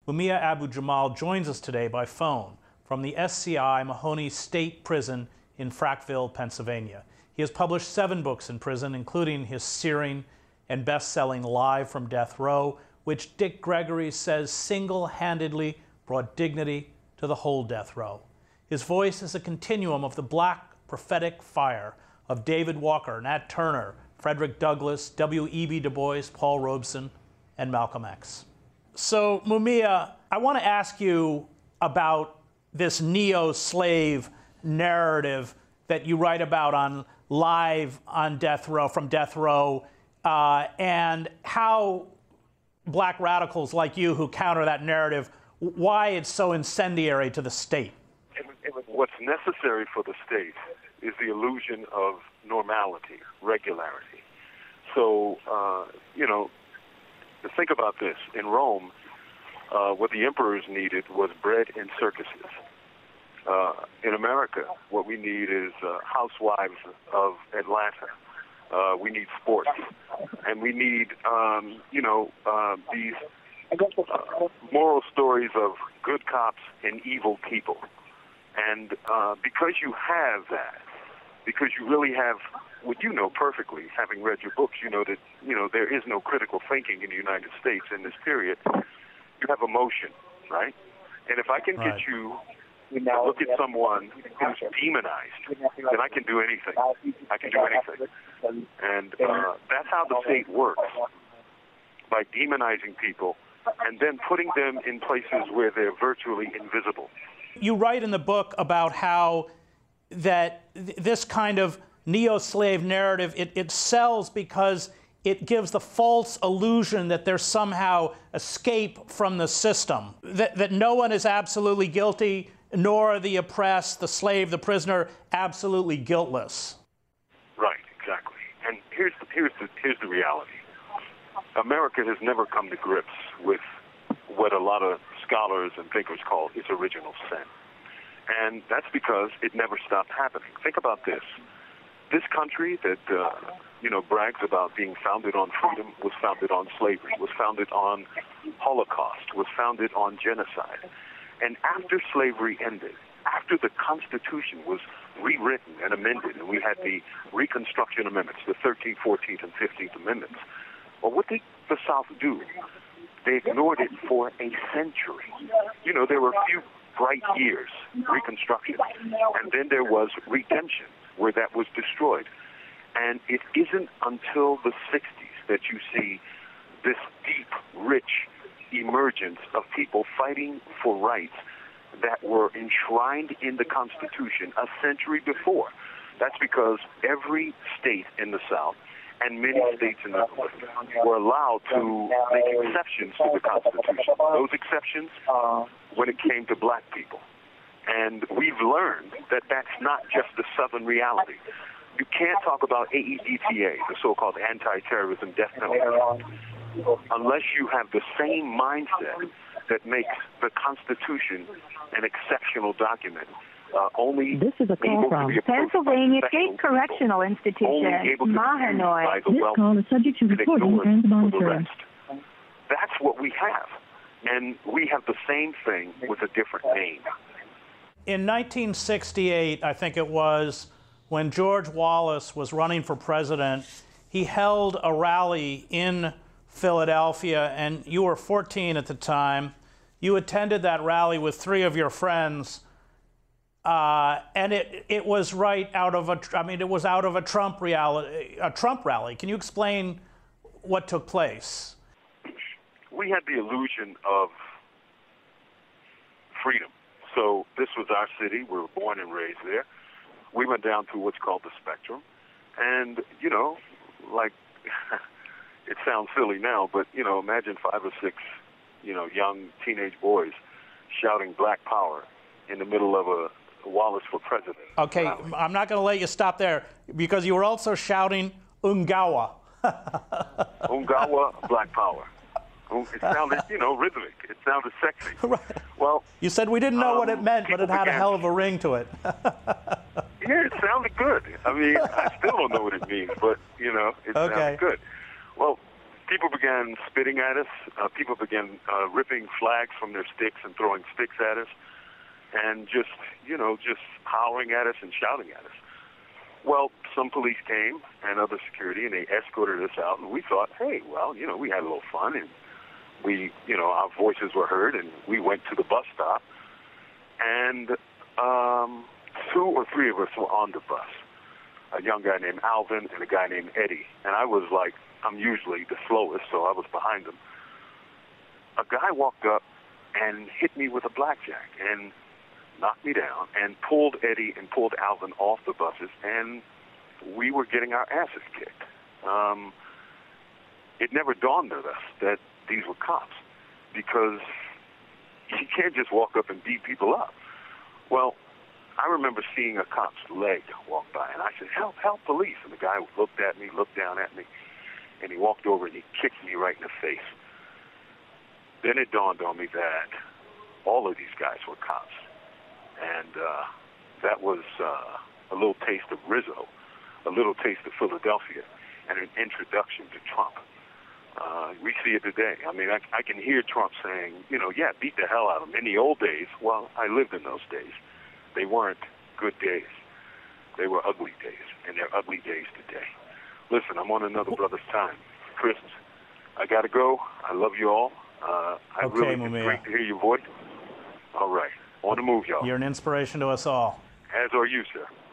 Mumia Abu-Jamal joins us today by phone from the SCI Mahoney State Prison in Frackville, Pennsylvania. He has published 7 books in prison, including his searing and best-selling Live from Death Row, which Dick Gregory says single-handedly brought dignity to the whole death row. His voice is a continuum of the black prophetic fire of David Walker, Nat Turner, Frederick Douglass, W.E.B. Du Bois, Paul Robeson, and Malcolm X. So, Mumia, I want to ask you about this neo-slave narrative that you write about on Live on Death Row, from Death Row, and how black radicals like you who counter that narrative, why it's so incendiary to the state. What's necessary for the state is the illusion of normality, regularity. So, think about this. In Rome, what the emperors needed was bread and circuses. In America, what we need is housewives of Atlanta. We need sports. And we need, these moral stories of good cops and evil people. And because you have that, because you really have what you know perfectly, having read your books, you know that there is no critical thinking in the United States in this period. You have emotion, right? And if I can get you to look at someone who's demonized, then I can do anything. I can do anything. And that's how the state works, by demonizing people and then putting them in places where they're virtually invisible. You write in the book about how that this kind of neo-slave narrative, it sells because it gives the false illusion that there's somehow escape from the system, that no one is absolutely guilty, nor the oppressed, the slave, the prisoner, absolutely guiltless. Right, exactly. And here's the reality. America has never come to grips with what a lot of scholars and thinkers call its original sin. And that's because it never stopped happening. Think about this. This country that, brags about being founded on freedom was founded on slavery, was founded on Holocaust, was founded on genocide. And after slavery ended, after the Constitution was rewritten and amended, and we had the Reconstruction Amendments, the 13th, 14th, and 15th Amendments, well, what did the South do? They ignored it for a century. There were a few bright years, Reconstruction, and then there was Redemption, where that was destroyed. And it isn't until the 60s that you see this deep, rich emergence of people fighting for rights that were enshrined in the Constitution a century before. That's because every state in the South and many states in the North were allowed to make exceptions to the Constitution. Those exceptions when it came to black people. And we've learned that that's not just the Southern reality. You can't talk about AEDTA, the so-called anti-terrorism death penalty, unless you have the same mindset that makes the Constitution an exceptional document. This is a call from Pennsylvania State Correctional Institution, Mahanoy. This call is subject to recording and monitoring. That's what we have. And we have the same thing with a different name. In 1968, I think it was, when George Wallace was running for president, he held a rally in Philadelphia, and you were 14 at the time. You attended that rally with 3 of your friends, and it was right out of it was out of a Trump rally. Can you explain what took place? We had the illusion of freedom. So this was our city. We were born and raised there. We went down to what's called the Spectrum. And, it sounds silly now, but, imagine 5 or 6, young teenage boys shouting Black Power in the middle of a Wallace for president. Okay, I'm not going to let you stop there, because you were also shouting Ungawa. Ungawa, Black Power. It sounded, rhythmic. It sounded sexy. Right. Well, you said we didn't know what it meant, but it had a hell of a ring to it. Yeah, it sounded good. I mean, I still don't know what it means, but, it sounded good. Well, people began spitting at us. People began ripping flags from their sticks and throwing sticks at us, and just hollering at us and shouting at us. Well, some police came and other security, and they escorted us out, and we thought, hey, well, we had a little fun, and we, our voices were heard, and we went to the bus stop, and 2 or 3 of us were on the bus, a young guy named Alvin and a guy named Eddie, and I was like, I'm usually the slowest, so I was behind them. A guy walked up and hit me with a blackjack, and knocked me down, and pulled Eddie and pulled Alvin off the buses, and we were getting our asses kicked. It never dawned on us that these were cops, because you can't just walk up and beat people up. Well, I remember seeing a cop's leg walk by, and I said, help, help, police. And the guy looked at me, looked down at me, and he walked over and he kicked me right in the face. Then it dawned on me that all of these guys were cops. And that was a little taste of Rizzo, a little taste of Philadelphia, and an introduction to Trump. We see it today. I mean, I can hear Trump saying, yeah, beat the hell out of them. In the old days, well, I lived in those days. They weren't good days. They were ugly days, and they're ugly days today. Listen, I'm on another brother's time. Chris, I got to go. I love you all. It's great to hear your voice. All right. On the move, y'all. You're an inspiration to us all. As are you, sir.